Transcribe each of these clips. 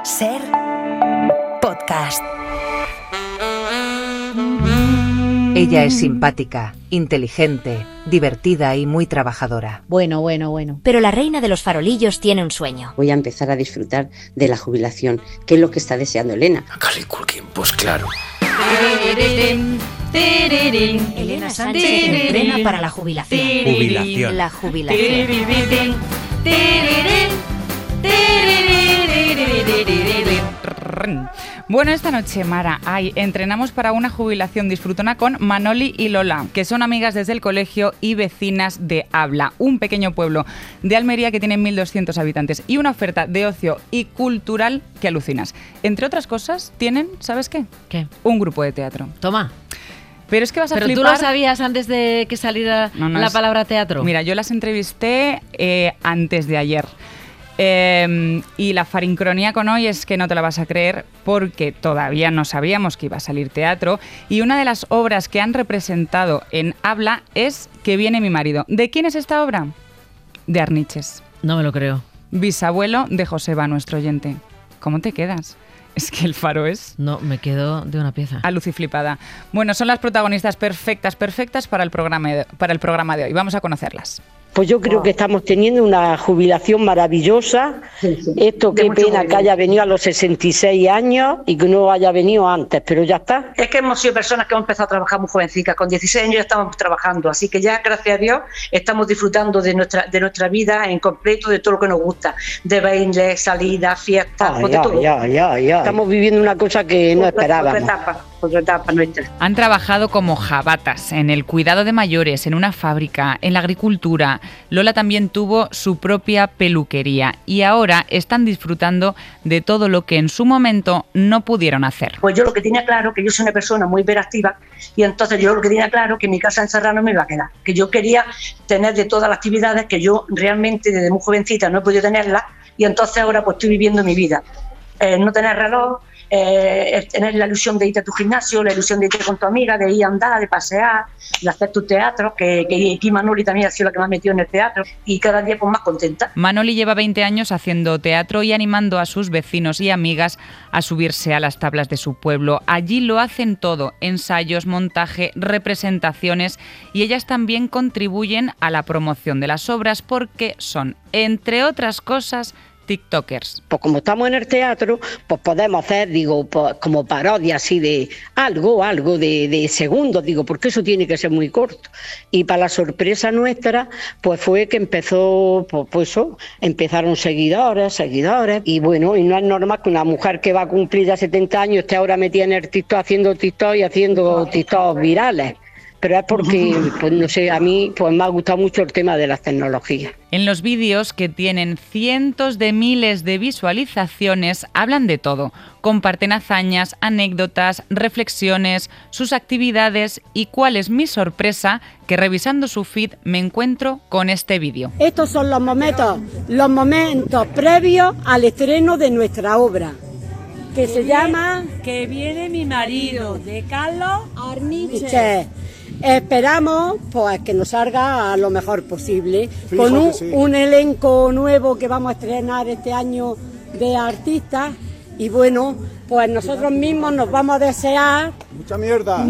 Ser podcast. Ella es simpática, inteligente, divertida y muy trabajadora. Bueno. Pero la reina de los farolillos tiene un sueño. Voy a empezar a disfrutar de la jubilación, que es lo que está deseando Elena. Macaulay Culkin, pues claro. Elena Sánchez se entrena para la jubilación. Jubilación. La jubilación. Bueno, esta noche, Mara, entrenamos para una jubilación disfrutona con Manoli y Lola, que son amigas desde el colegio y vecinas de Abla, un pequeño pueblo de Almería que tiene 1.200 habitantes y una oferta de ocio y cultural que alucinas. Entre otras cosas, tienen, ¿sabes qué? ¿Qué? Un grupo de teatro. Toma. Pero es que vas a ¿Pero flipar. tú lo sabías antes de que saliera la palabra teatro? Mira, yo las entrevisté antes de ayer. Y la farincronía con hoy es que no te la vas a creer porque todavía no sabíamos que iba a salir teatro y una de las obras que han representado en Abla es Que viene mi marido. ¿De quién es esta obra? De Arniches. No me lo creo. Bisabuelo de Joseba, nuestro oyente. ¿Cómo te quedas? Es que el Faro es... No, me quedo de una pieza. A luciflipada. Bueno, son las protagonistas perfectas para el programa de hoy. Vamos a conocerlas. Pues yo creo que estamos teniendo una jubilación maravillosa. Esto, qué pena que haya venido a los 66 años y que no haya venido antes, pero ya está. Es que hemos sido personas que hemos empezado a trabajar muy jovencitas, con 16 años ya estamos trabajando, así que ya, gracias a Dios, estamos disfrutando de nuestra vida en completo, de todo lo que nos gusta, de bailes, salidas, fiestas, de todo. Ya. Estamos viviendo una cosa que no esperábamos. Otra etapa nuestra. Han trabajado como jabatas, en el cuidado de mayores, en una fábrica, en la agricultura. Lola también tuvo su propia peluquería y ahora están disfrutando de todo lo que en su momento no pudieron hacer. Pues yo lo que tenía claro, que yo soy una persona muy hiperactiva y entonces yo lo que tenía claro que mi casa encerrada no me iba a quedar, que yo quería tener de todas las actividades que yo realmente desde muy jovencita no he podido tenerlas y entonces ahora pues estoy viviendo mi vida. No tener reloj, tener la ilusión de irte a tu gimnasio, la ilusión de irte con tu amiga, de ir a andar, de pasear, de hacer tu teatro, que aquí Manoli también ha sido la que me ha metido en el teatro y cada día pues más contenta. Manoli lleva 20 años haciendo teatro y animando a sus vecinos y amigas a subirse a las tablas de su pueblo. Allí lo hacen todo, ensayos, montaje, representaciones y ellas también contribuyen a la promoción de las obras porque son, entre otras cosas, tiktokers. Pues como estamos en el teatro, pues podemos hacer, pues, como parodia así de algo de segundos, porque eso tiene que ser muy corto. Y para la sorpresa nuestra, pues fue que empezó, pues eso, empezaron seguidores, y bueno, y no es normal que una mujer que va a cumplir ya 70 años esté ahora metida en el TikTok haciendo TikTok virales. Pero es porque, pues no sé, a mí pues me ha gustado mucho el tema de las tecnologías. En los vídeos, que tienen cientos de miles de visualizaciones, hablan de todo. Comparten hazañas, anécdotas, reflexiones, sus actividades y cuál es mi sorpresa, que revisando su feed me encuentro con este vídeo. Estos son los momentos previos al estreno de nuestra obra, que se llama Que viene mi marido, de Carlos Arniches. Esperamos pues que nos salga lo mejor posible, con un elenco nuevo que vamos a estrenar este año de artistas y bueno, pues nosotros mismos nos vamos a desear mucha mierda.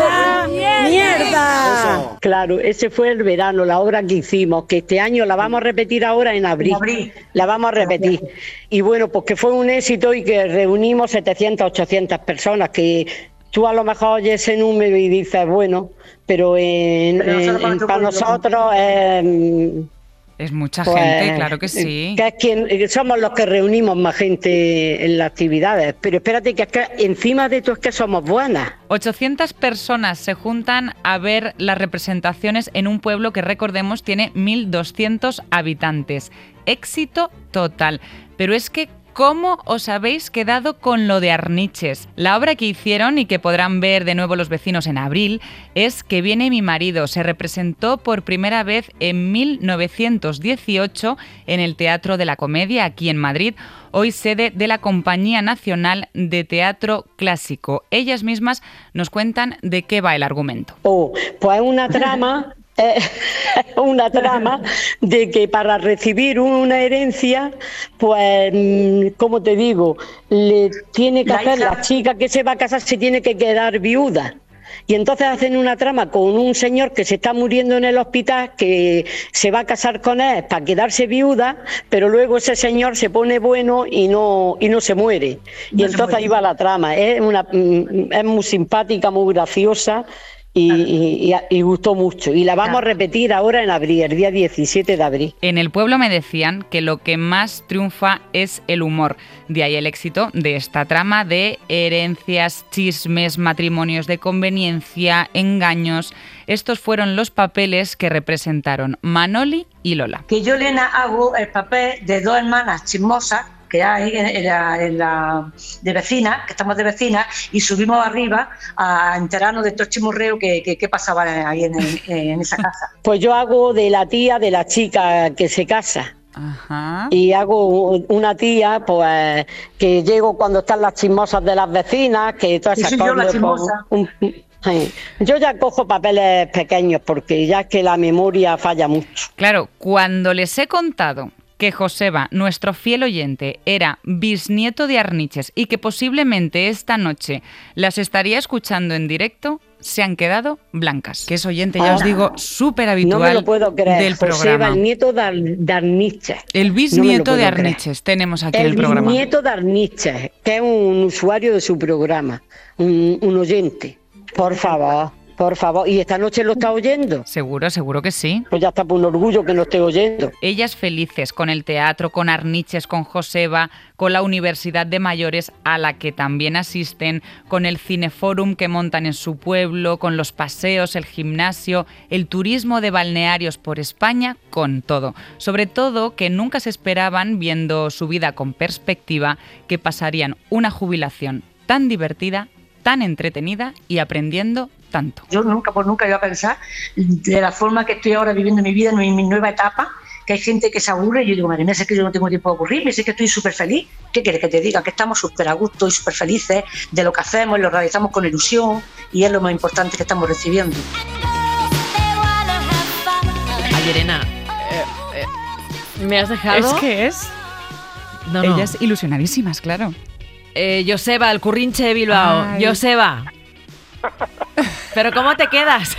Claro, ese fue el verano, la obra que hicimos, que este año la vamos a repetir ahora en abril. La vamos a repetir. Y bueno, pues que fue un éxito y que reunimos 700, 800 personas, que tú a lo mejor oyes ese número y dices, bueno, pero para nosotros es mucha pues, gente, claro que sí. Que somos los que reunimos más gente en las actividades. Pero espérate, que encima de todo es que somos buenas. 800 personas se juntan a ver las representaciones en un pueblo que, recordemos, tiene 1.200 habitantes. Éxito total. Pero es que, ¿cómo os habéis quedado con lo de Arniches? La obra que hicieron y que podrán ver de nuevo los vecinos en abril es Que viene mi marido. Se representó por primera vez en 1918 en el Teatro de la Comedia, aquí en Madrid, hoy sede de la Compañía Nacional de Teatro Clásico. Ellas mismas nos cuentan de qué va el argumento. Pues es una trama una trama de que para recibir una herencia, pues, ¿cómo te digo? Le tiene que hacer, la chica que se va a casar se tiene que quedar viuda. Y entonces hacen una trama con un señor que se está muriendo en el hospital, que se va a casar con él para quedarse viuda, pero luego ese señor se pone bueno y no se muere. Y entonces ahí va la trama. Es muy simpática, muy graciosa. Y gustó mucho. Y la vamos a repetir ahora en abril, el día 17 de abril. En el pueblo me decían que lo que más triunfa es el humor. De ahí el éxito de esta trama de herencias, chismes, matrimonios de conveniencia, engaños. Estos fueron los papeles que representaron Manoli y Lola. Que yo, Elena, hago el papel de dos hermanas chismosas que hay en la de vecinas, que estamos de vecinas, y subimos arriba a enterarnos de estos chismorreos que pasaban ahí en esa casa. Pues yo hago de la tía de la chica que se casa. Ajá. Y hago una tía, pues, que llego cuando están las chismosas de las vecinas, que todas esas cosas. Yo la chismosa. Yo ya cojo papeles pequeños porque ya es que la memoria falla mucho. Claro, cuando les he contado que Joseba, nuestro fiel oyente, era bisnieto de Arniches y que posiblemente esta noche las estaría escuchando en directo, se han quedado blancas. Que es oyente, ya os digo, súper habitual. No me lo puedo creer. Del Joseba, programa. el nieto de Arniches. El bisnieto de Arniches tenemos aquí en el programa. El bisnieto de Arniches, que es un usuario de su programa, un oyente. Por favor. Por favor, ¿y esta noche lo está oyendo? Seguro que sí. Pues ya está por un orgullo que no esté oyendo. Ellas felices con el teatro, con Arniches, con Joseba, con la Universidad de Mayores a la que también asisten, con el Cineforum que montan en su pueblo, con los paseos, el gimnasio, el turismo de balnearios por España, con todo. Sobre todo que nunca se esperaban, viendo su vida con perspectiva, que pasarían una jubilación tan divertida, tan entretenida y aprendiendo tanto. Yo nunca iba a pensar de la forma que estoy ahora viviendo mi vida, en mi nueva etapa, que hay gente que se aburre y yo digo, madre mía, sé que yo no tengo tiempo de aburrirme, sé que estoy súper feliz. ¿Qué quieres que te diga? Que estamos súper a gusto y súper felices de lo que hacemos y lo realizamos con ilusión y es lo más importante que estamos recibiendo. Ay, Elena, ¿me has dejado? No. Ellas ilusionadísimas, claro. Joseba, el currinche de Bilbao. Ay. Joseba. ¿Pero cómo te quedas?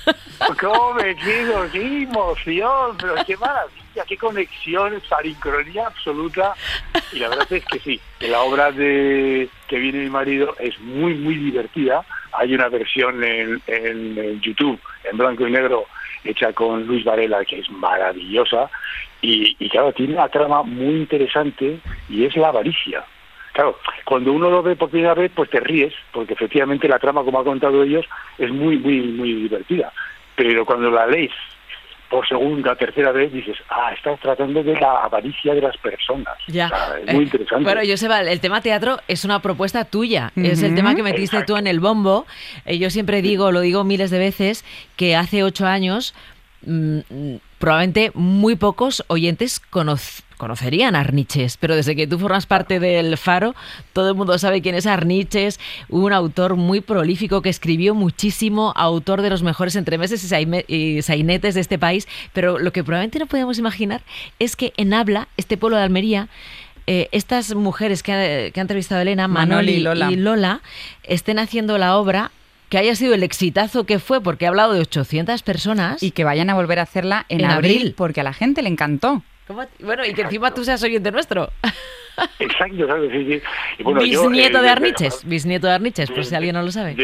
¿Cómo me quedo? ¡Qué emoción! Pero qué maravilla, qué conexión, sincronía absoluta. Y la verdad es que sí, que la obra de Que viene mi marido es muy, muy divertida. Hay una versión en YouTube, en blanco y negro, hecha con Luis Varela, que es maravillosa. Y claro, tiene una trama muy interesante y es la avaricia. Claro, cuando uno lo ve por primera vez, pues te ríes, porque efectivamente la trama, como ha contado ellos, es muy, muy, muy divertida. Pero cuando la lees por segunda, tercera vez, dices, estás tratando de la avaricia de las personas. Ya. O sea, es muy interesante. Bueno, Joseba, el tema teatro es una propuesta tuya. Es el tema que metiste tú en el bombo. Yo siempre digo, lo digo miles de veces, que hace 8 años probablemente muy pocos oyentes conocerían a Arniches, pero desde que tú formas parte del Faro, todo el mundo sabe quién es Arniches, un autor muy prolífico que escribió muchísimo, autor de los mejores entremeses y sainetes de este país, pero lo que probablemente no podemos imaginar es que en Habla, este pueblo de Almería, estas mujeres que ha entrevistado Elena, Manoli y Lola, estén haciendo la obra que haya sido el exitazo que fue, porque ha hablado de 800 personas. Y que vayan a volver a hacerla en abril, porque a la gente le encantó. Bueno, y que encima tú seas oyente nuestro. Exacto, ¿sabes? Sí. Y bueno, bisnieto de Arniches, por si alguien no lo sabe.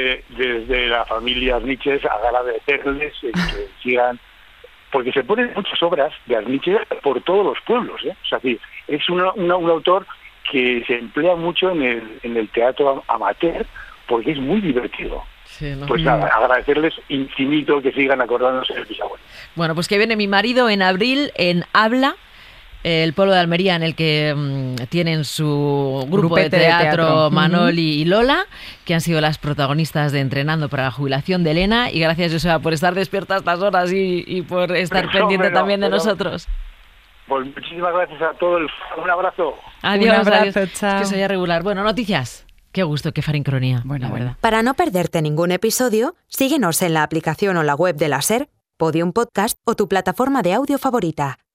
Desde la familia Arniches, agradecerles que sigan, porque se ponen muchas obras de Arniches por todos los pueblos, ¿eh? O sea, sí, es un autor que se emplea mucho en el teatro amateur, porque es muy divertido. Sí, ¿no? Pues nada, agradecerles infinito que sigan acordándose del bisabuelo. Bueno, pues que viene mi marido en abril en Habla, el pueblo de Almería en el que tienen su grupo de teatro Manoli y Lola, que han sido las protagonistas de Entrenando para la jubilación de Elena. Y gracias, Joseba, por estar despierta a estas horas y por estar pendiente también de nosotros. Pues muchísimas gracias a todos. Un abrazo. Adiós. Un abrazo, chao. Es que soy a regular. Bueno, noticias. Qué gusto, qué farincronía. Bueno. Verdad. Para no perderte ningún episodio, síguenos en la aplicación o la web de la SER, Podium Podcast o tu plataforma de audio favorita.